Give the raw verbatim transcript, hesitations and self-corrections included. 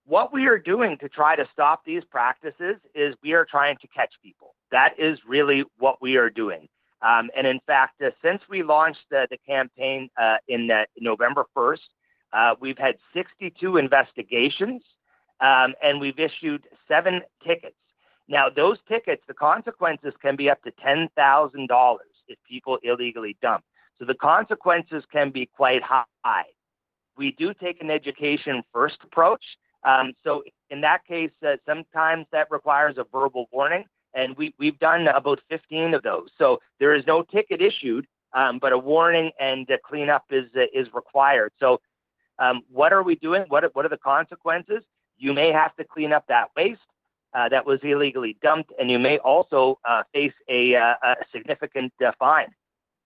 What we are doing to try to stop these practices is we are trying to catch people. That is really what we are doing. Um, and in fact, uh, since we launched the, the campaign uh, in uh, November first, uh, we've had sixty-two investigations um, and we've issued seven tickets. Now, those tickets, the consequences can be up to ten thousand dollars if people illegally dump. So the consequences can be quite high. We do take an education first approach. Um, so in that case, uh, sometimes that requires a verbal warning, and we, we've done about fifteen of those. So there is no ticket issued, um, but a warning and a cleanup is uh, is required. So um, what are we doing? What are, what are the consequences? You may have to clean up that waste uh, that was illegally dumped, and you may also uh, face a, uh, a significant uh, fine.